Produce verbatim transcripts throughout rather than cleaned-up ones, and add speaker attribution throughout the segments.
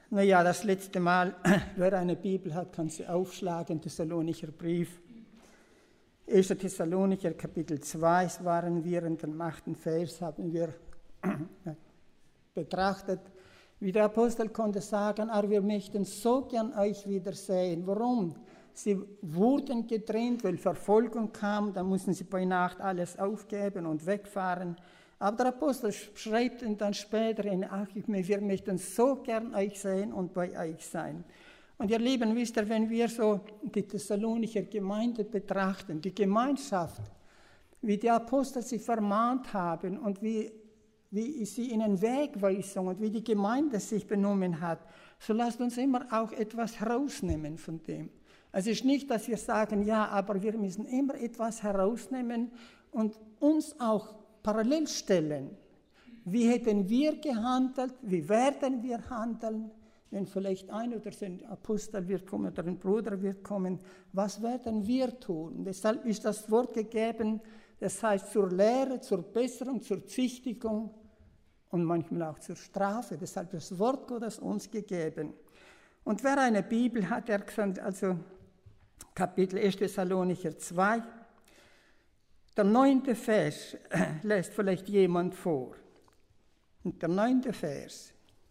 Speaker 1: Naja, das letzte Mal, wer eine Bibel hat, kann sie aufschlagen, Thessalonicher Brief. erster Thessalonicher Kapitel zwei waren wir, in dem achten Vers haben wir betrachtet, wie der Apostel konnte sagen, aber wir möchten so gern euch wiedersehen. Warum? Sie wurden getrennt, weil Verfolgung kam, da mussten sie bei Nacht alles aufgeben und wegfahren. Aber der Apostel schreibt dann später in Achim, wir möchten so gern euch sehen und bei euch sein. Und ihr Lieben, wisst ihr, wenn wir so die Thessalonicher Gemeinde betrachten, die Gemeinschaft, wie die Apostel sie vermahnt haben und wie, wie sie ihnen Wegweisung und wie die Gemeinde sich benommen hat, so lasst uns immer auch etwas herausnehmen von dem. Es ist nicht, dass wir sagen, ja, aber wir müssen immer etwas herausnehmen und uns auch parallel stellen. Wie hätten wir gehandelt? Wie werden wir handeln? Wenn vielleicht ein oder ein Apostel wird kommen oder ein Bruder wird kommen, was werden wir tun? Deshalb ist das Wort gegeben, das heißt zur Lehre, zur Besserung, zur Züchtigung und manchmal auch zur Strafe. Deshalb ist das Wort Gottes uns gegeben. Und wer eine Bibel hat, der gesagt, also Kapitel erster Thessalonicher zwei, der neunte Vers lässt vielleicht jemand vor. Und der neunte Vers.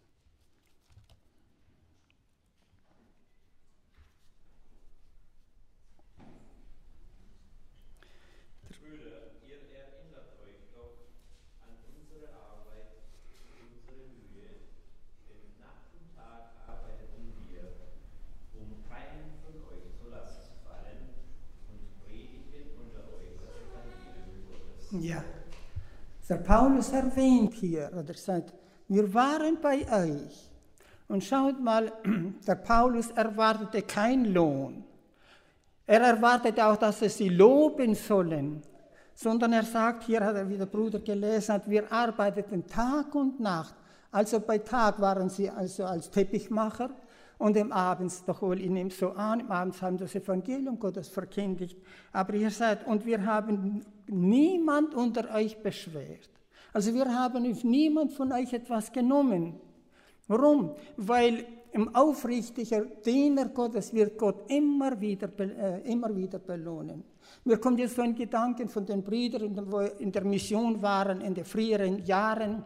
Speaker 2: Brüder, ihr erinnert euch doch an unsere Arbeit, unsere Mühe, denn Nacht und Tag arbeiteten wir, um keinen von euch zur Last zu fallen und predigen unter euch das Evangelium Gottes.
Speaker 1: Ja, der Paulus erwähnt hier, oder sagt, wir waren bei euch. Und schaut mal, der Paulus erwartete keinen Lohn. Er erwartete auch, dass sie sie loben sollen. Sondern er sagt, hier hat er, wie der Bruder gelesen hat, wir arbeiteten Tag und Nacht. Also bei Tag waren sie also als Teppichmacher und im Abends, doch wohl, ich nehme es so an, im Abend haben das Evangelium Gottes verkündigt. Aber ihr seid, und wir haben niemand unter euch beschwert. Also wir haben niemand von euch etwas genommen. Warum? Weil im aufrichtigen Diener Gottes wird Gott immer wieder, äh, immer wieder belohnen. Mir kommt jetzt so ein Gedanke von den Brüdern, die in der Mission waren, in den früheren Jahren.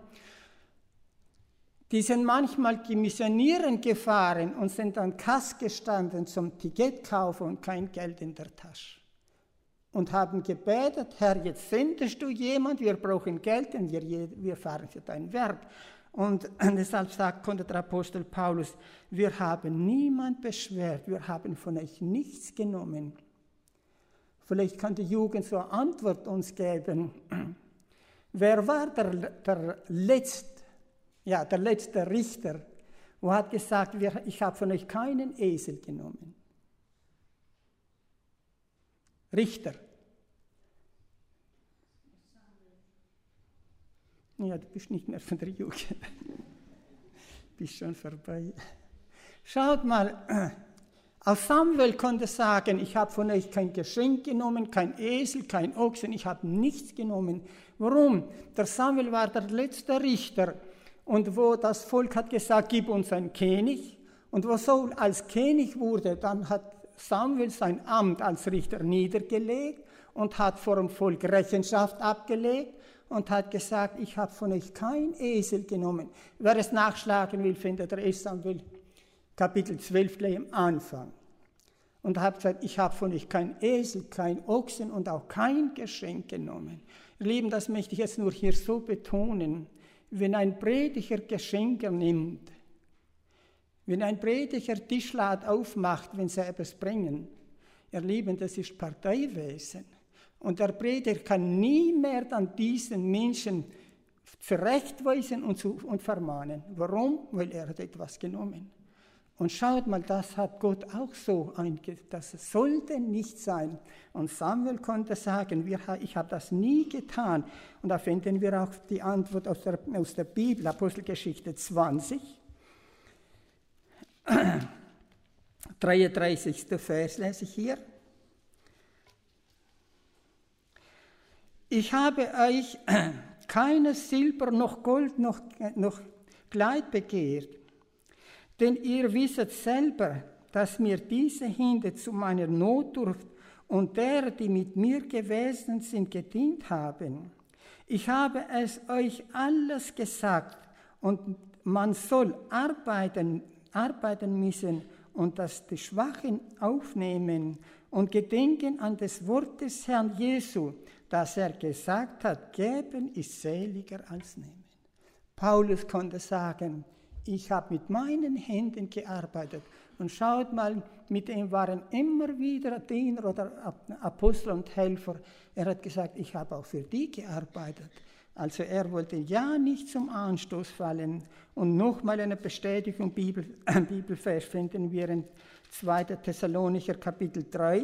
Speaker 1: Die sind manchmal missionieren gefahren und sind an Kasse gestanden zum Ticket kaufen und kein Geld in der Tasche. Und haben gebetet, Herr, jetzt sendest du jemand, wir brauchen Geld und wir, wir fahren für dein Werk. Und deshalb sagt, konnte der Apostel Paulus, wir haben niemand beschwert, wir haben von euch nichts genommen. Vielleicht kann die Jugend so eine Antwort uns geben. Wer war der, der, letzte, ja, der letzte Richter, wo hat gesagt, ich habe von euch keinen Esel genommen? Richter. Ja, du bist nicht mehr von der Jugend. Bist schon vorbei. Schaut mal, auch Samuel konnte sagen, ich habe von euch kein Geschenk genommen, kein Esel, kein Ochsen, ich habe nichts genommen. Warum? Der Samuel war der letzte Richter. Und wo das Volk hat gesagt, gib uns einen König. Und wo Saul als König wurde, dann hat Samuel sein Amt als Richter niedergelegt und hat vor dem Volk Rechenschaft abgelegt und hat gesagt, ich habe von euch kein Esel genommen. Wer es nachschlagen will, findet er erster Samuel Kapitel zwölf gleich am Anfang. Und hat gesagt, ich habe von euch kein Esel, kein Ochsen und auch kein Geschenk genommen. Ihr Lieben, das möchte ich jetzt nur hier so betonen. Wenn ein Prediger Geschenke nimmt, wenn ein Prediger Tischladen aufmacht, wenn sie etwas bringen, ihr Lieben, das ist Parteiwesen. Und der Prediger kann nie mehr dann diesen Menschen zurechtweisen und, zu, und vermahnen. Warum? Weil er hat etwas genommen. Und schaut mal, das hat Gott auch so eingesetzt. Das sollte nicht sein. Und Samuel konnte sagen, wir, ich habe das nie getan. Und da finden wir auch die Antwort aus der, aus der Bibel, Apostelgeschichte zwanzig. dreiunddreißigster Vers lese ich hier. Ich habe euch keines Silber noch Gold noch, noch Kleid begehrt, Denn ihr wisset selber, dass mir diese Hände zu meiner Notdurft und der, die mit mir gewesen sind, gedient haben. Ich habe es euch alles gesagt, und man soll arbeiten, arbeiten müssen und das die Schwachen aufnehmen und gedenken an das Wort des Herrn Jesu, das er gesagt hat, geben ist seliger als nehmen. Paulus konnte sagen, ich habe mit meinen Händen gearbeitet. Und schaut mal, mit ihm waren immer wieder Diener oder Apostel und Helfer. Er hat gesagt, ich habe auch für die gearbeitet. Also er wollte ja nicht zum Anstoß fallen. Und nochmal eine Bestätigung, Bibel, Bibelvers finden wir in zweiter Thessalonicher Kapitel drei.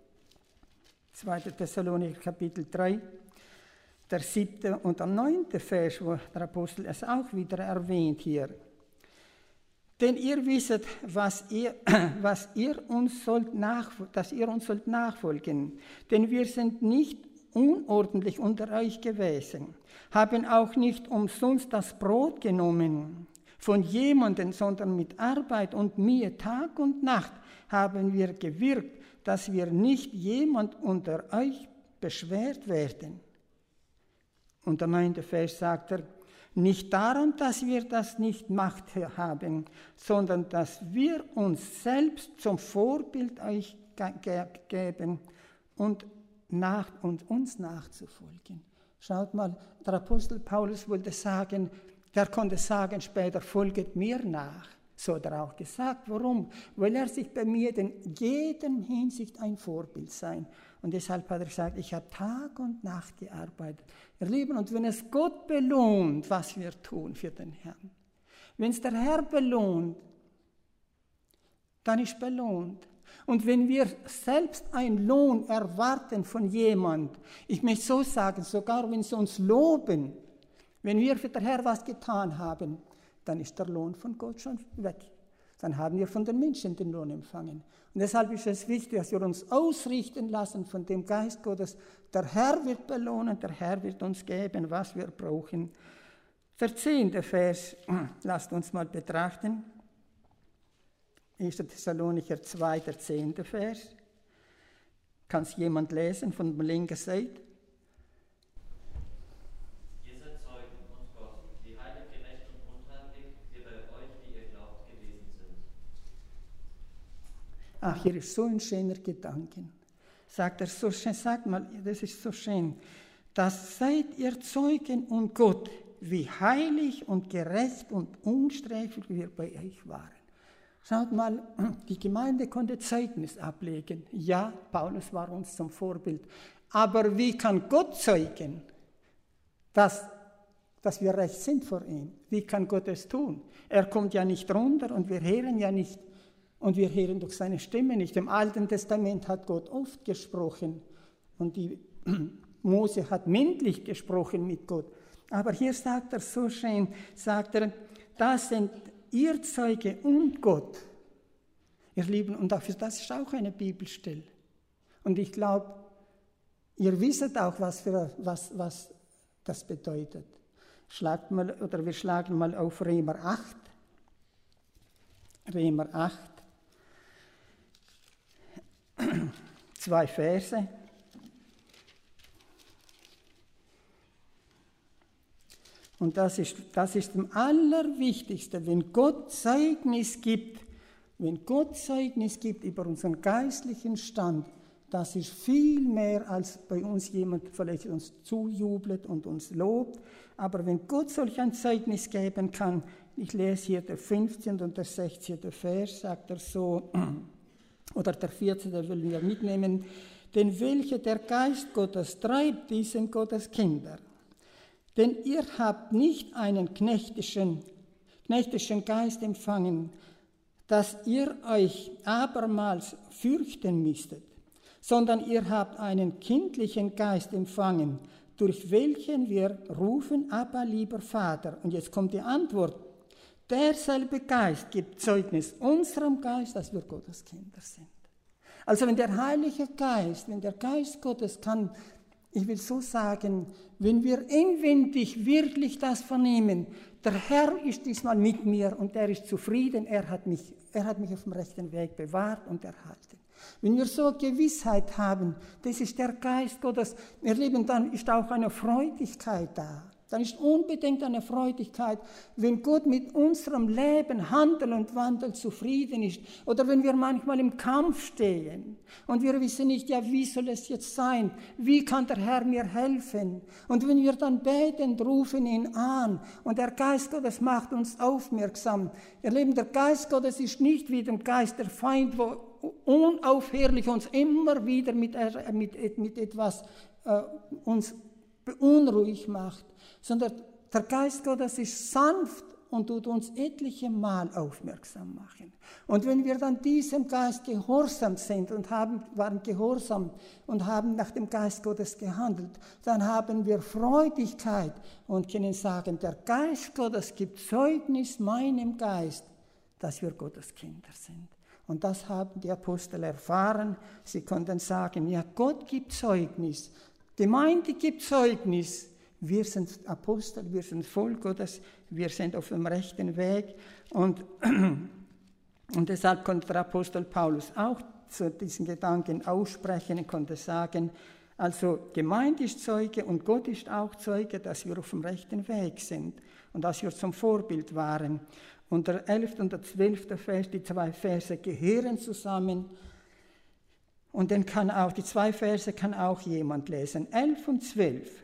Speaker 1: zweiter Thessalonicher Kapitel drei, der siebte und der neunte Vers, wo der Apostel es auch wieder erwähnt hier. Denn ihr wisset, was ihr, was ihr uns sollt nach, dass ihr uns sollt nachfolgen. Denn wir sind nicht unordentlich unter euch gewesen, haben auch nicht umsonst das Brot genommen von jemandem, sondern mit Arbeit und Mühe Tag und Nacht haben wir gewirkt, dass wir nicht jemand unter euch beschwert werden. Und der neunte Vers sagt er, nicht daran, dass wir das nicht Macht haben, sondern dass wir uns selbst zum Vorbild euch ge- geben und, nach, und uns nachzufolgen. Schaut mal, der Apostel Paulus wollte sagen, der konnte sagen später, folget mir nach. So hat er auch gesagt. Warum? Weil er sich bei mir in jedem Hinsicht ein Vorbild sein. Und deshalb hat er gesagt, ich habe Tag und Nacht gearbeitet. Ihr Lieben, und wenn es Gott belohnt, was wir tun für den Herrn, wenn es der Herr belohnt, dann ist belohnt. Und wenn wir selbst einen Lohn erwarten von jemand, ich möchte so sagen, sogar wenn sie uns loben, wenn wir für den Herrn was getan haben, dann ist der Lohn von Gott schon weg. Dann haben wir von den Menschen den Lohn empfangen. Und deshalb ist es wichtig, dass wir uns ausrichten lassen von dem Geist Gottes. Der Herr wird belohnen, der Herr wird uns geben, was wir brauchen. Der zehnte Vers, lasst uns mal betrachten. erster Thessalonicher zwei, der zehnte Vers. Kann es jemand lesen von der linken Seite? Ach, hier ist so ein schöner Gedanke. Sagt er so schön, sagt mal, das ist so schön. Das seid ihr Zeugen und Gott, wie heilig und gerecht und unsträflich wir bei euch waren. Schaut mal, die Gemeinde konnte Zeugnis ablegen. Ja, Paulus war uns zum Vorbild. Aber wie kann Gott zeugen, dass, dass wir recht sind vor ihm? Wie kann Gott es tun? Er kommt ja nicht runter und wir hören ja nicht. Und wir hören durch seine Stimme nicht. Im Alten Testament hat Gott oft gesprochen und die Mose hat mündlich gesprochen mit Gott. Aber hier sagt er so schön, sagt er, das sind ihr Zeuge und Gott. Ihr Lieben, und dafür, das ist auch eine Bibelstelle. Und ich glaube, ihr wisst auch, was, für, was, was das bedeutet. Schlagt mal, oder wir schlagen mal auf Römer acht. Römer acht. Zwei Verse. Und das ist, das ist am allerwichtigsten, wenn Gott Zeugnis gibt, wenn Gott Zeugnis gibt über unseren geistlichen Stand, das ist viel mehr, als bei uns jemand vielleicht uns zujubelt und uns lobt. Aber wenn Gott solch ein Zeugnis geben kann, ich lese hier der fünfzehnte und der sechzehnte Vers, sagt er so, oder der vierzehnte will wir mitnehmen, denn welche der Geist Gottes treibt, die sind Gottes Kinder. Denn ihr habt nicht einen knechtischen, knechtischen Geist empfangen, dass ihr euch abermals fürchten müsstet, sondern ihr habt einen kindlichen Geist empfangen, durch welchen wir rufen, Abba, lieber Vater. Und jetzt kommt die Antwort. Derselbe Geist gibt Zeugnis unserem Geist, dass wir Gottes Kinder sind. Also wenn der Heilige Geist, wenn der Geist Gottes kann, ich will so sagen, wenn wir inwendig wirklich das vernehmen, der Herr ist diesmal mit mir und er ist zufrieden, er hat mich, er hat mich auf dem rechten Weg bewahrt und erhalten. Wenn wir so Gewissheit haben, das ist der Geist Gottes, ihr Lieben, dann ist auch eine Freudigkeit da. Dann ist unbedingt eine Freudigkeit, wenn Gott mit unserem Leben, Handel und Wandel zufrieden ist. Oder wenn wir manchmal im Kampf stehen und wir wissen nicht, ja, wie soll es jetzt sein? Wie kann der Herr mir helfen? Und wenn wir dann beten, rufen ihn an und der Geist Gottes macht uns aufmerksam. Ihr Lieben, der Geist Gottes ist nicht wie der Geist der Feind, wo unaufhörlich uns immer wieder mit, mit, mit etwas äh, uns beunruhigt macht, sondern der Geist Gottes ist sanft und tut uns etliche Mal aufmerksam machen. Und wenn wir dann diesem Geist gehorsam sind und haben, waren gehorsam und haben nach dem Geist Gottes gehandelt, dann haben wir Freudigkeit und können sagen, der Geist Gottes gibt Zeugnis meinem Geist, dass wir Gottes Kinder sind. Und das haben die Apostel erfahren. Sie konnten sagen, ja, Gott gibt Zeugnis, Gemeinde gibt Zeugnis. Wir sind Apostel, wir sind Volk Gottes, wir sind auf dem rechten Weg. Und, und deshalb konnte der Apostel Paulus auch zu diesen Gedanken aussprechen und konnte sagen, also Gemeinde ist Zeuge und Gott ist auch Zeuge, dass wir auf dem rechten Weg sind und dass wir zum Vorbild waren. Und der elfte und der zwölfte Vers, die zwei Verse gehören zusammen. Und dann kann auch, die zwei Verse kann auch jemand lesen. elf und zwölf.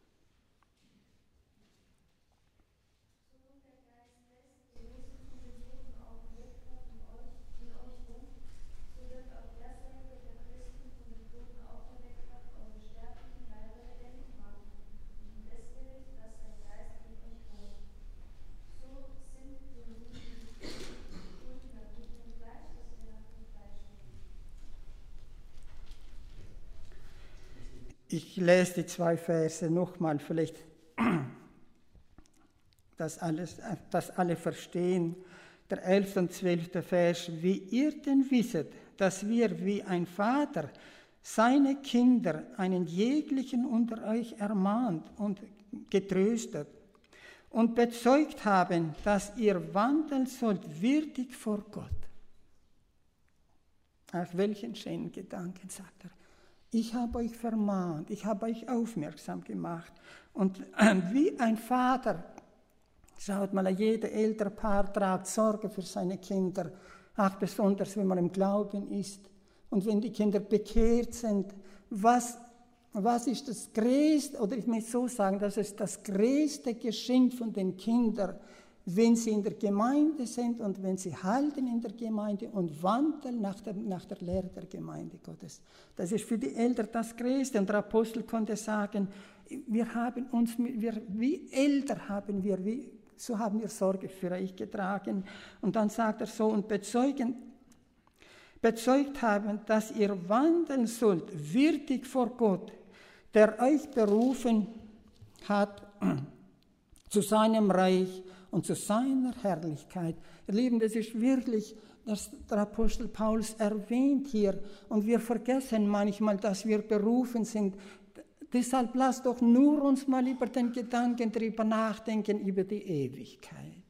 Speaker 1: Ich lese die zwei Verse nochmal, vielleicht, dass, alles, dass alle verstehen. Der elfte und zwölfte Vers. Wie ihr denn wisset, dass wir wie ein Vater seine Kinder, einen jeglichen unter euch ermahnt und getröstet und bezeugt haben, dass ihr wandeln sollt würdig vor Gott. Auf welchen schönen Gedanken, sagt er. Ich habe euch vermahnt, ich habe euch aufmerksam gemacht. Und äh, wie ein Vater, schaut mal, jeder ältere Paar tragt Sorge für seine Kinder, auch besonders, wenn man im Glauben ist. Und wenn die Kinder bekehrt sind, was, was ist das größte, oder ich möchte so sagen, das ist das größte Geschenk von den Kindern, wenn sie in der Gemeinde sind und wenn sie halten in der Gemeinde und wandeln nach der, nach der Lehre der Gemeinde Gottes. Das ist für die Eltern das Größte. Und der Apostel konnte sagen, wir haben uns, wir, wie Eltern haben wir, wie, so haben wir Sorge für euch getragen. Und dann sagt er so, und bezeugen, bezeugt haben, dass ihr wandeln sollt, würdig vor Gott, der euch berufen hat zu seinem Reich und zu seiner Herrlichkeit. Ihr Lieben, das ist wirklich, dass der Apostel Paulus erwähnt hier. Und wir vergessen manchmal, dass wir berufen sind. Deshalb lasst doch nur uns mal über den Gedanken darüber nachdenken, über die Ewigkeit.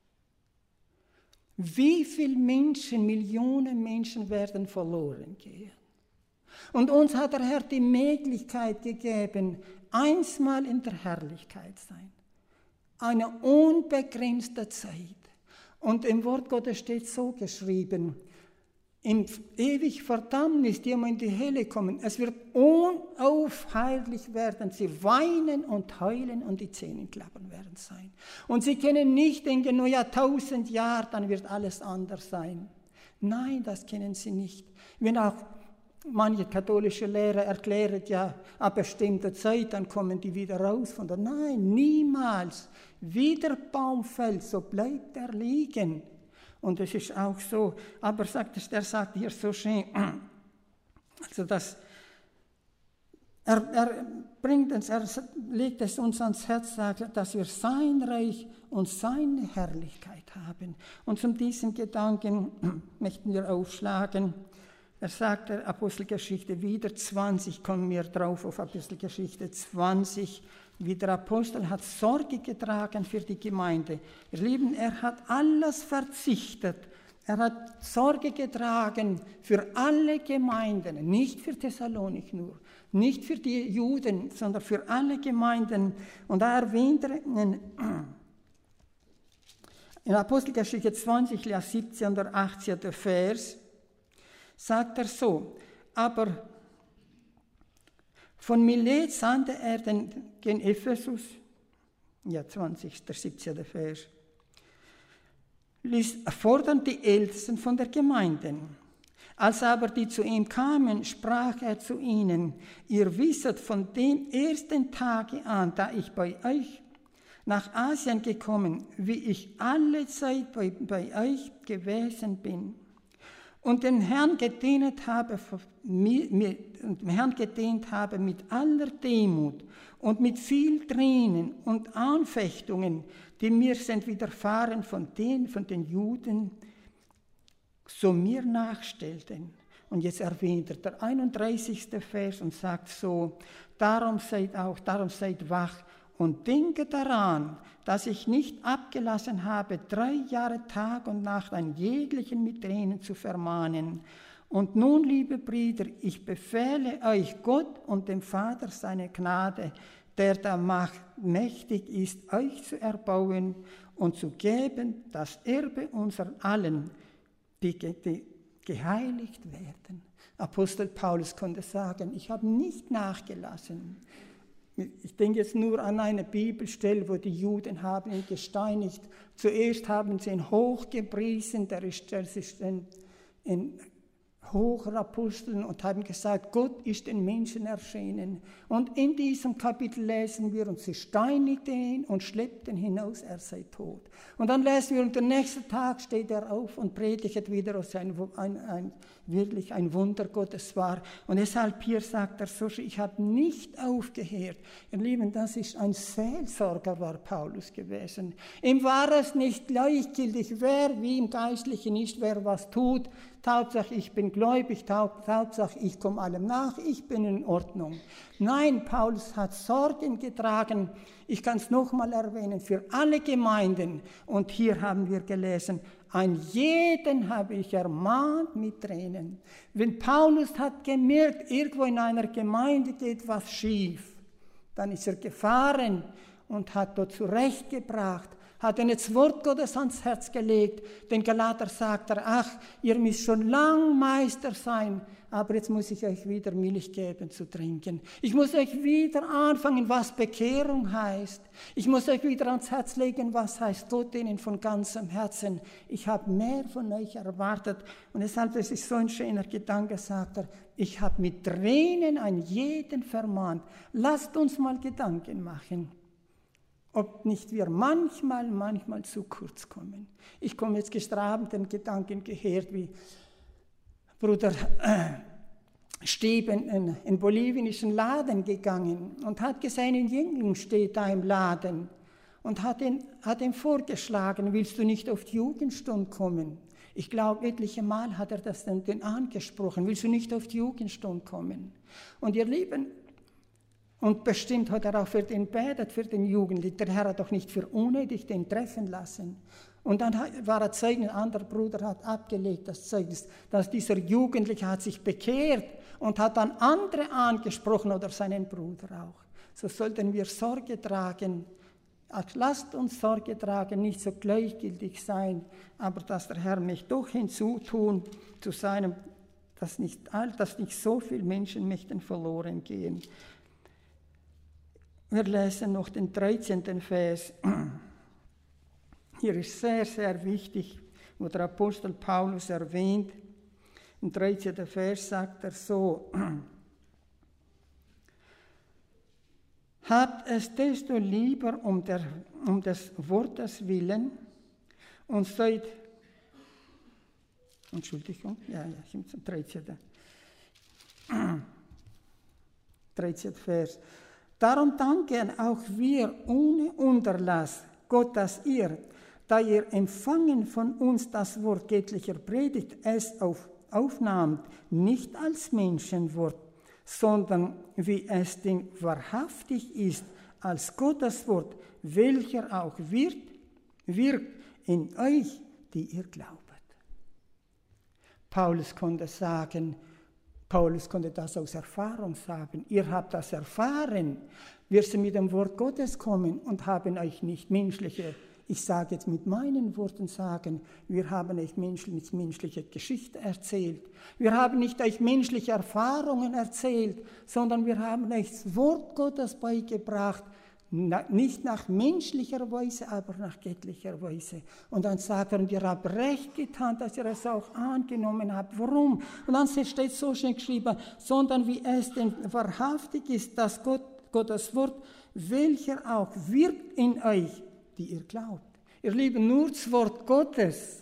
Speaker 1: Wie viele Menschen, Millionen Menschen werden verloren gehen? Und uns hat der Herr die Möglichkeit gegeben, einsmal in der Herrlichkeit sein. Eine unbegrenzte Zeit. Und im Wort Gottes steht so geschrieben, in ewig Verdammnis, die immer in die Hölle kommen, es wird unaufheuerlich werden, sie weinen und heulen und die Zähne klappern werden sein. Und sie können nicht denken, nur ja, tausend Jahre, dann wird alles anders sein. Nein, das kennen sie nicht. Wenn auch manche katholische Lehrer erklären, ja, ab bestimmter Zeit, dann kommen die wieder raus von der, nein, niemals. Wie der Baum fällt, so bleibt er liegen. Und es ist auch so, aber sagt es, der sagt hier so schön, also das, er, er bringt uns, er legt es uns ans Herz, sagt, dass wir sein Reich und seine Herrlichkeit haben. Und zu diesem Gedanken möchten wir aufschlagen. Er sagt der Apostelgeschichte wieder zwanzig, kommen wir drauf auf Apostelgeschichte zwanzig, wie der Apostel hat Sorge getragen für die Gemeinde. Ihr Lieben, er hat alles verzichtet. Er hat Sorge getragen für alle Gemeinden, nicht für Thessalonik nur, nicht für die Juden, sondern für alle Gemeinden. Und da erwähnt er in, in Apostelgeschichte zwanzig, siebzehn oder achtzehn Vers, sagt er so, aber von Milet sandte er den, gen Ephesus, ja zwanzig, siebzehn Vers, ließ fordern die Ältesten von der Gemeinde. Als aber die zu ihm kamen, sprach er zu ihnen, ihr wisset von dem ersten Tage an, da ich bei euch nach Asien gekommen, wie ich alle Zeit bei, bei euch gewesen bin und den Herrn gedient habe, dem Herrn gedient habe mit aller Demut und mit viel Tränen und Anfechtungen, die mir sind widerfahren von den, von den Juden, so mir nachstellten. Und jetzt erwähnt er der einunddreißigste Vers und sagt so, darum seid auch, darum seid wach und denke daran, dass ich nicht abgelassen habe, drei Jahre Tag und Nacht einen jeglichen mit Tränen zu vermahnen. Und nun, liebe Brüder, ich befehle euch Gott und dem Vater seine Gnade, der da macht, mächtig ist, euch zu erbauen und zu geben, das Erbe unseren allen, die, die geheiligt werden. Apostel Paulus konnte sagen, ich habe nicht nachgelassen. Ich denke jetzt nur an eine Bibelstelle, wo die Juden haben ihn gesteinigt. Zuerst haben sie ihn hochgepriesen, der ist, der ist ein, ein hoher Apostel, und haben gesagt, Gott ist den Menschen erschienen. Und in diesem Kapitel lesen wir, und sie steinigten ihn und schleppten hinaus, er sei tot. Und dann lesen wir, und der nächste Tag steht er auf und predigt wieder, dass ein, ein, ein, wirklich ein Wunder Gottes war. Und deshalb hier sagt er so, ich habe nicht aufgehört. Ihr Lieben, das ist ein Seelsorger, war Paulus gewesen. Ihm war es nicht gleichgültig, wer wie im Geistlichen ist, wer was tut. Hauptsache, ich bin gläubig, Hauptsache, ich komme allem nach, ich bin in Ordnung. Nein, Paulus hat Sorgen getragen, ich kann es nochmal erwähnen, für alle Gemeinden. Und hier haben wir gelesen, an jeden habe ich ermahnt mit Tränen. Wenn Paulus hat gemerkt, irgendwo in einer Gemeinde geht was schief, dann ist er gefahren und hat dort zurechtgebracht, hat ihnen das Wort Gottes ans Herz gelegt. Den Galater sagt er, ach, ihr müsst schon lang Meister sein, aber jetzt muss ich euch wieder Milch geben zu trinken. Ich muss euch wieder anfangen, was Bekehrung heißt. Ich muss euch wieder ans Herz legen, was heißt Gott ihnen von ganzem Herzen. Ich habe mehr von euch erwartet. Und deshalb, das ist so ein schöner Gedanke, sagt er, ich habe mit Tränen an jeden vermahnt. Lasst uns mal Gedanken machen, ob nicht wir manchmal, manchmal zu kurz kommen. Ich komme jetzt gestern Abend den Gedanken gehört, wie Bruder äh, Stieb in einen bolivianischen Laden gegangen und hat gesehen, ein Jüngling steht da im Laden und hat, ihn, hat ihm vorgeschlagen, willst du nicht auf die Jugendstunde kommen? Ich glaube, etliche Mal hat er das dann den angesprochen, willst du nicht auf die Jugendstunde kommen? Und ihr Lieben, und bestimmt hat er auch für den betet, für den Jugendlichen. Der Herr hat doch nicht für unnötig den treffen lassen. Und dann war er Zeugnis, ein anderer Bruder hat abgelegt das Zeugnis, dass dieser Jugendliche hat sich bekehrt und hat dann andere angesprochen oder seinen Bruder auch. So sollten wir Sorge tragen. Lasst uns Sorge tragen, nicht so gleichgültig sein, aber dass der Herr mich doch hinzutun zu seinem, dass nicht, dass nicht so viele Menschen möchten verloren gehen. Wir lesen noch den dreizehnten Vers. Hier ist sehr, sehr wichtig, wo der Apostel Paulus erwähnt. Im dreizehnten Vers sagt er so, habt es desto lieber um, der, um des Wortes willen und seid, Entschuldigung, ja, ja, ich bin zum dreizehnten dreizehnten Vers. Darum danken auch wir ohne Unterlass Gott, dass ihr, da ihr empfangen von uns das Wort göttlicher Predigt, es auf, aufnahmt, nicht als Menschenwort, sondern wie es denn wahrhaftig ist, als Gottes Wort, welcher auch wird, wirkt in euch, die ihr glaubet. Paulus konnte sagen, Paulus konnte das aus Erfahrung sagen. Ihr habt das erfahren. Wir sind mit dem Wort Gottes kommen und haben euch nicht menschliche, ich sage jetzt mit meinen Worten sagen, wir haben euch nicht menschliche Geschichte erzählt. Wir haben nicht euch menschliche Erfahrungen erzählt, sondern wir haben euch das Wort Gottes beigebracht, nicht nach menschlicher Weise, aber nach göttlicher Weise. Und dann sagt er, und ihr habt recht getan, dass ihr es auch angenommen habt. Warum? Und dann steht so schön geschrieben, sondern wie es denn wahrhaftig ist, dass Gott, Gottes Wort, welcher auch wirkt in euch, die ihr glaubt. Ihr Lieben, nur das Wort Gottes,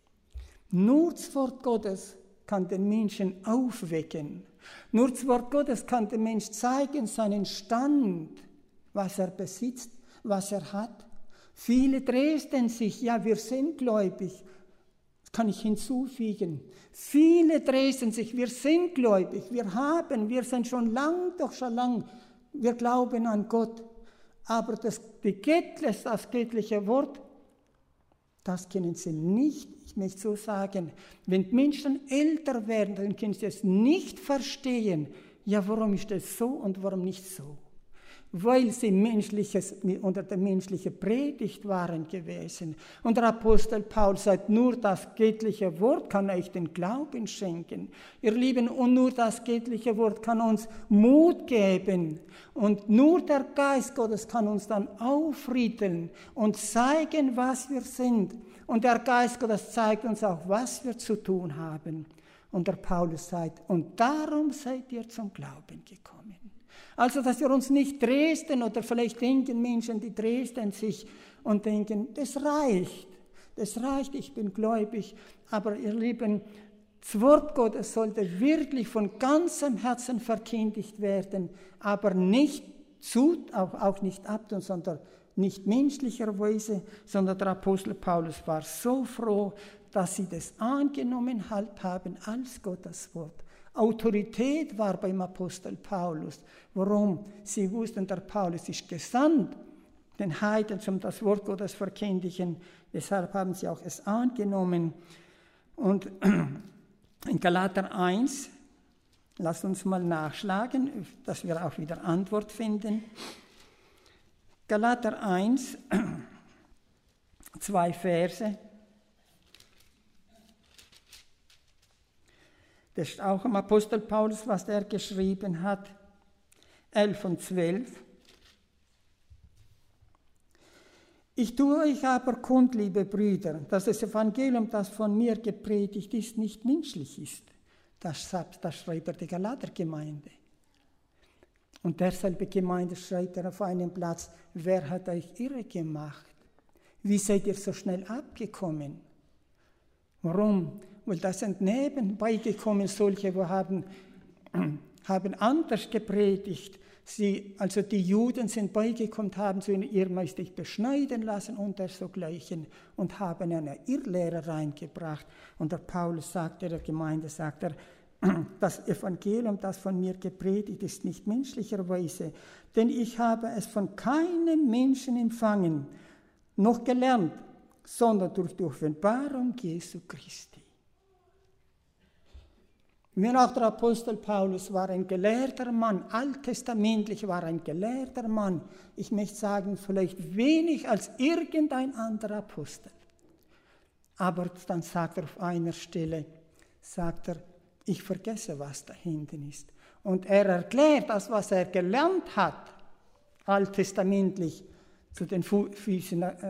Speaker 1: nur das Wort Gottes kann den Menschen aufwecken. Nur das Wort Gottes kann dem Menschen zeigen, seinen Stand, was er besitzt, was er hat. Viele trösten sich, ja, wir sind gläubig. Das kann ich hinzufügen. Viele trösten sich, wir sind gläubig, wir haben, wir sind schon lang, doch schon lang, wir glauben an Gott. Aber das, die Göttliche, das göttliche Wort, das können sie nicht, ich möchte so sagen, wenn Menschen älter werden, dann können sie es nicht verstehen, ja, warum ist das so und warum nicht so? Weil sie menschliches, unter der menschlichen Predigt waren gewesen. Und der Apostel Paulus sagt, nur das göttliche Wort kann euch den Glauben schenken. Ihr Lieben, und nur das göttliche Wort kann uns Mut geben. Und nur der Geist Gottes kann uns dann aufrütteln und zeigen, was wir sind. Und der Geist Gottes zeigt uns auch, was wir zu tun haben. Und der Paulus sagt, und darum seid ihr zum Glauben gekommen. Also, dass wir uns nicht trösten, oder vielleicht denken Menschen, die trösten sich und denken, das reicht, das reicht, ich bin gläubig. Aber ihr Lieben, das Wort Gottes sollte wirklich von ganzem Herzen verkündigt werden, aber nicht zu, auch, auch nicht abtun, sondern nicht menschlicherweise, sondern der Apostel Paulus war so froh, dass sie das angenommen haben als Gottes Wort. Autorität war beim Apostel Paulus. Warum? Sie wussten, der Paulus ist gesandt, den Heiden zum das Wort Gottes verkündigen. Deshalb haben sie auch es angenommen. Und in Galater eins, lasst uns mal nachschlagen, dass wir auch wieder Antwort finden. Galater eins, zwei Verse. Das ist auch im Apostel Paulus, was er geschrieben hat, elf und zwölf. Ich tue euch aber kund, liebe Brüder, dass das Evangelium, das von mir gepredigt ist, nicht menschlich ist. Das, sagt, das schreibt er der Galatergemeinde. Und derselbe Gemeinde schreibt er auf einem Platz, wer hat euch irre gemacht? Wie seid ihr so schnell abgekommen? Warum? Weil da sind nebenbei gekommen solche, die haben, haben anders gepredigt. Sie, also die Juden sind beigekommen, haben zu ihnen, ihr müsst euch beschneiden lassen und dergleichen und haben eine Irrlehre reingebracht. Und der Paulus sagte, der Gemeinde sagt er, das Evangelium, das von mir gepredigt ist, nicht menschlicherweise, denn ich habe es von keinem Menschen empfangen, noch gelernt, sondern durch die Offenbarung Jesu Christi. Wenn auch der Apostel Paulus war ein gelehrter Mann, alttestamentlich war ein gelehrter Mann, ich möchte sagen, vielleicht wenig als irgendein anderer Apostel. Aber dann sagt er auf einer Stelle, sagt er, ich vergesse, was da hinten ist. Und er erklärt das, was er gelernt hat, alttestamentlich, zu den Füßen, äh,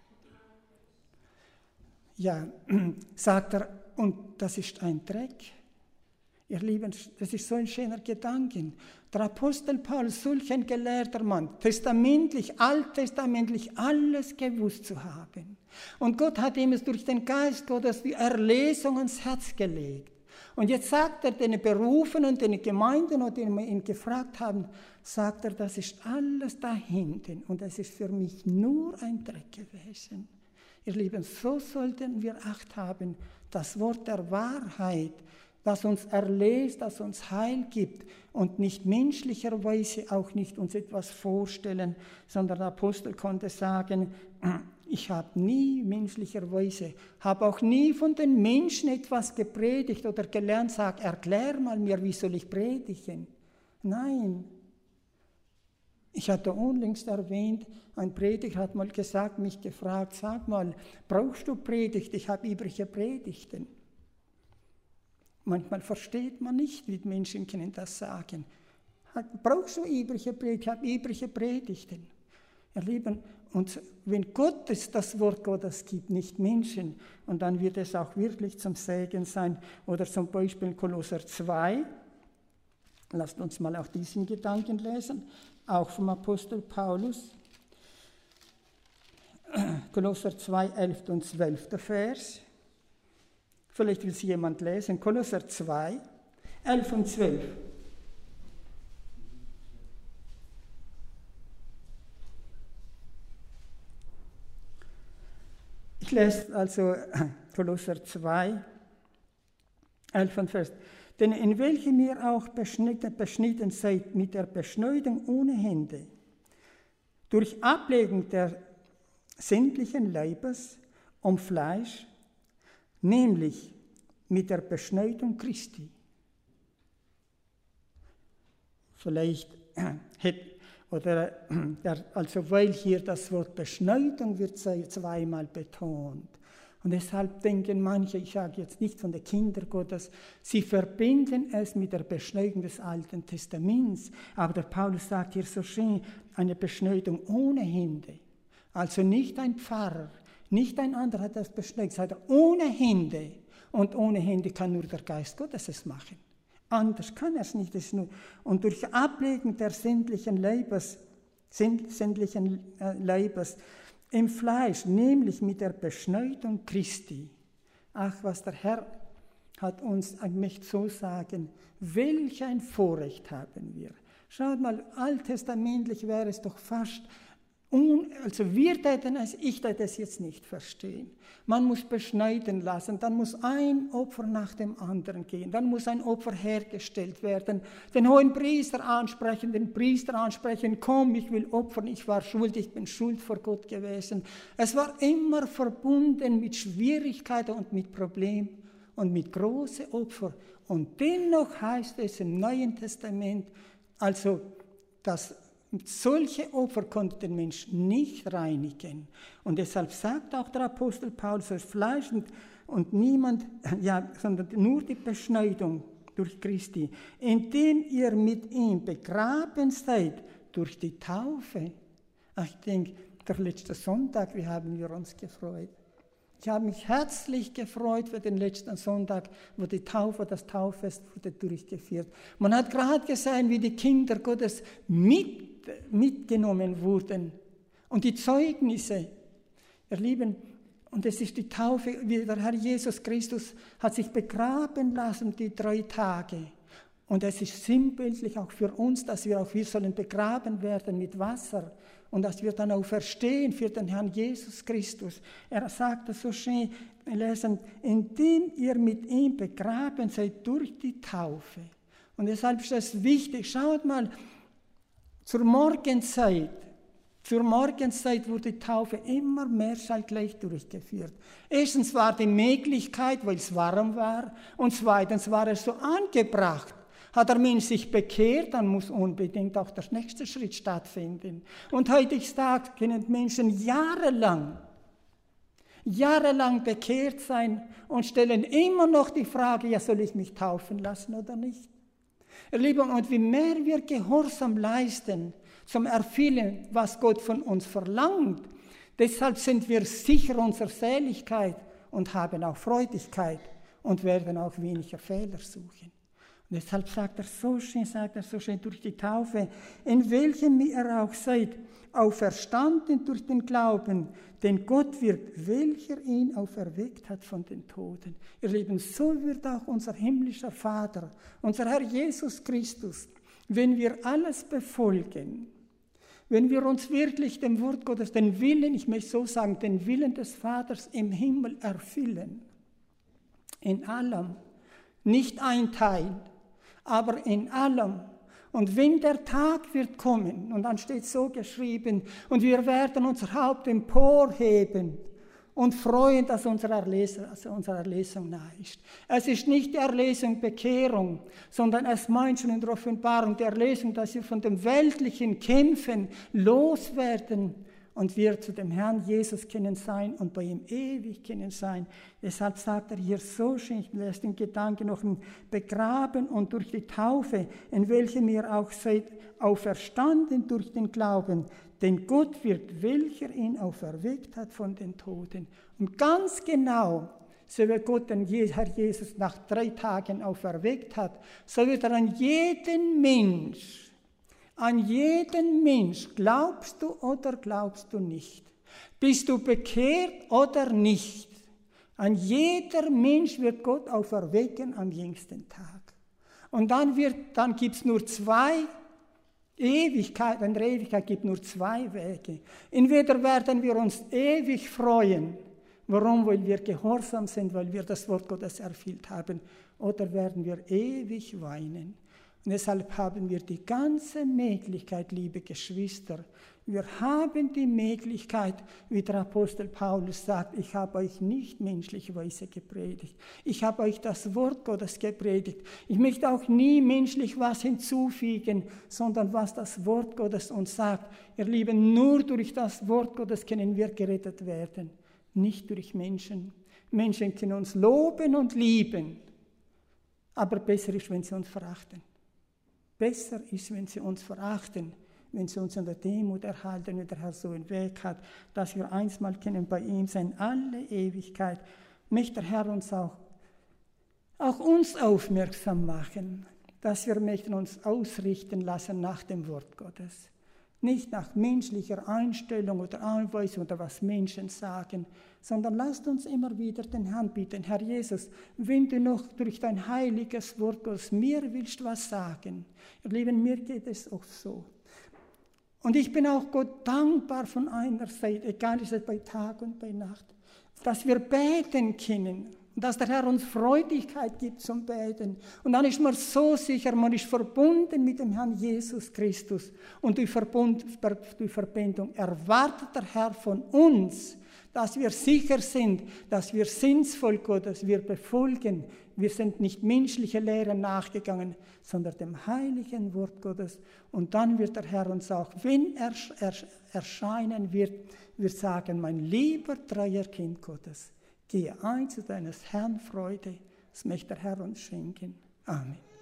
Speaker 1: ja, sagt er, und das ist ein Dreck. Ihr Lieben, das ist so ein schöner Gedanke. Der Apostel Paulus, solch ein gelehrter Mann, testamentlich, alttestamentlich alles gewusst zu haben. Und Gott hat ihm es durch den Geist Gottes die Erlesung ins Herz gelegt. Und jetzt sagt er den Berufenen, den Gemeinden, die ihn gefragt haben, sagt er, das ist alles da hinten und es ist für mich nur ein Dreck gewesen. Ihr Lieben, so sollten wir Acht haben, das Wort der Wahrheit, das uns erlöst, das uns Heil gibt und nicht menschlicherweise auch nicht uns etwas vorstellen, sondern der Apostel konnte sagen, ich habe nie menschlicherweise, habe auch nie von den Menschen etwas gepredigt oder gelernt, sag, erklär mal mir, wie soll ich predigen? Nein. Ich hatte unlängst erwähnt, ein Prediger hat mal gesagt, mich gefragt, sag mal, brauchst du Predigt? Ich habe übrige Predigten. Manchmal versteht man nicht, wie Menschen können das sagen. Brauchst du übrige Predigt? Ich habe übrige Predigten. Ihr Lieben, und wenn Gott es das Wort Gottes gibt, nicht Menschen, und dann wird es auch wirklich zum Segen sein. Oder zum Beispiel Kolosser zwei, lasst uns mal auch diesen Gedanken lesen, auch vom Apostel Paulus. Kolosser zwei, elf und zwölf Vers. Vielleicht will es jemand lesen. Kolosser zwei, elf und zwölf. Ich lese also Kolosser zwei, elf und Vers. Denn in welchem ihr auch beschnitten, beschnitten seid mit der Beschneidung ohne Hände, durch Ablegung der sämtlichen Leibes um Fleisch, nämlich mit der Beschneidung Christi. Vielleicht hätte, oder, also weil hier das Wort Beschneidung wird zweimal betont. Und deshalb denken manche, ich sage jetzt nicht von den Kindern Gottes, sie verbinden es mit der Beschneidung des Alten Testaments. Aber der Paulus sagt hier so schön, eine Beschneidung ohne Hände. Also nicht ein Pfarrer, nicht ein anderer hat das beschneit, sondern ohne Hände. Und ohne Hände kann nur der Geist Gottes es machen. Anders kann er es nicht. Es nur. Und durch Ablegen der sämtlichen Leibes, sämtlichen Leibes im Fleisch, nämlich mit der Beschneidung Christi. Ach, was der Herr hat uns, ich möchte so sagen, welch ein Vorrecht haben wir. Schaut mal, alttestamentlich wäre es doch fast, un, also wir täten es, ich täte es jetzt nicht verstehen. Man muss beschneiden lassen, dann muss ein Opfer nach dem anderen gehen, dann muss ein Opfer hergestellt werden, den hohen Priester ansprechen, den Priester ansprechen, komm, ich will opfern, ich war schuld, ich bin schuld vor Gott gewesen. Es war immer verbunden mit Schwierigkeiten und mit Problemen und mit großen Opfern. Und dennoch heißt es im Neuen Testament, also dass solche Opfer konnten den Menschen nicht reinigen. Und deshalb sagt auch der Apostel Paulus, das Fleisch und, und niemand, ja, sondern nur die Beschneidung durch Christi, indem ihr mit ihm begraben seid durch die Taufe. Ich denke, der letzte Sonntag, wie haben wir uns gefreut. Ich habe mich herzlich gefreut für den letzten Sonntag, wo die Taufe, das Tauffest wurde durchgeführt. Man hat gerade gesehen, wie die Kinder Gottes mit mitgenommen wurden. Und die Zeugnisse, ihr Lieben, und es ist die Taufe, wie der Herr Jesus Christus hat sich begraben lassen, die drei Tage. Und es ist sinnbildlich auch für uns, dass wir auch wir sollen begraben werden mit Wasser und dass wir dann auch verstehen für den Herrn Jesus Christus. Er sagt es so schön, wir lesen, indem ihr mit ihm begraben seid durch die Taufe. Und deshalb ist es wichtig, schaut mal, zur Morgenzeit, zur Morgenzeit wurde die Taufe immer mehr gleich durchgeführt. Erstens war die Möglichkeit, weil es warm war, und zweitens war es so angebracht. Hat der Mensch sich bekehrt, dann muss unbedingt auch der nächste Schritt stattfinden. Und heutzutage können Menschen jahrelang, jahrelang bekehrt sein und stellen immer noch die Frage, ja, soll ich mich taufen lassen oder nicht? Ihr Lieben, und wie mehr wir Gehorsam leisten zum Erfüllen, was Gott von uns verlangt, deshalb sind wir sicher unserer Seligkeit und haben auch Freudigkeit und werden auch weniger Fehler suchen. Und deshalb sagt er so schön, sagt er so schön durch die Taufe, in welchem ihr auch seid, auferstanden durch den Glauben, denn Gott wirkt, welcher ihn auferweckt hat von den Toten. Ihr Lieben, so wird auch unser himmlischer Vater, unser Herr Jesus Christus, wenn wir alles befolgen, wenn wir uns wirklich dem Wort Gottes, den Willen, ich möchte so sagen, den Willen des Vaters im Himmel erfüllen, in allem, nicht ein Teil, aber in allem. Und wenn der Tag wird kommen, und dann steht so geschrieben, und wir werden unser Haupt emporheben und freuen, dass unsere Erlesung, also unsere Erlesung nahe ist. Es ist nicht die Erlesung Bekehrung, sondern es meint schon in der Offenbarung die Erlesung, dass wir von dem weltlichen Kämpfen loswerden und wir zu dem Herrn Jesus können sein und bei ihm ewig können sein. Deshalb sagt er hier so schön, ich lässt den Gedanken noch begraben und durch die Taufe, in welchem ihr auch seid, auferstanden durch den Glauben. Denn Gott wird, welcher ihn auferweckt hat von den Toten. Und ganz genau, so wie Gott den Herr Jesus nach drei Tagen auferweckt hat, so wird er an jeden Mensch, an jeden Mensch, glaubst du oder glaubst du nicht? Bist du bekehrt oder nicht? An jeder Mensch wird Gott auferwecken am jüngsten Tag. Und dann, wird, dann gibt es nur zwei Ewigkeiten, in der Ewigkeit gibt es nur zwei Wege. Entweder werden wir uns ewig freuen, warum? Weil wir gehorsam sind, weil wir das Wort Gottes erfüllt haben, oder werden wir ewig weinen. Und deshalb haben wir die ganze Möglichkeit, liebe Geschwister, wir haben die Möglichkeit, wie der Apostel Paulus sagt, ich habe euch nicht menschlicherweise gepredigt. Ich habe euch das Wort Gottes gepredigt. Ich möchte auch nie menschlich was hinzufügen, sondern was das Wort Gottes uns sagt. Ihr Lieben, nur durch das Wort Gottes können wir gerettet werden, nicht durch Menschen. Menschen können uns loben und lieben, aber besser ist, wenn sie uns verachten. Besser ist, wenn sie uns verachten, wenn sie uns in der Demut erhalten, wie der Herr so einen Weg hat, dass wir einmal können bei ihm sein, alle Ewigkeit. Möchte der Herr uns auch, auch uns aufmerksam machen, dass wir möchten uns ausrichten lassen nach dem Wort Gottes. Nicht nach menschlicher Einstellung oder Anweisung oder was Menschen sagen, sondern lasst uns immer wieder den Herrn bitten, Herr Jesus, wenn du noch durch dein heiliges Wort Gottes mir willst was sagen. Ihr Lieben, mir geht es auch so. Und ich bin auch Gott dankbar von einer Seite, egal ist es bei Tag und bei Nacht, dass wir beten können. Und dass der Herr uns Freudigkeit gibt zum Beten. Und dann ist man so sicher, man ist verbunden mit dem Herrn Jesus Christus. Und durch, Verbund, durch Verbindung erwartet der Herr von uns, dass wir sicher sind, dass wir sinnsvoll Gottes, wir befolgen. Wir sind nicht menschliche Lehren nachgegangen, sondern dem heiligen Wort Gottes. Und dann wird der Herr uns auch, wenn er erscheinen wird, wir sagen, mein lieber treuer Kind Gottes, gehe ein zu deines Herrn Freude, das möchte der Herr uns schenken. Amen.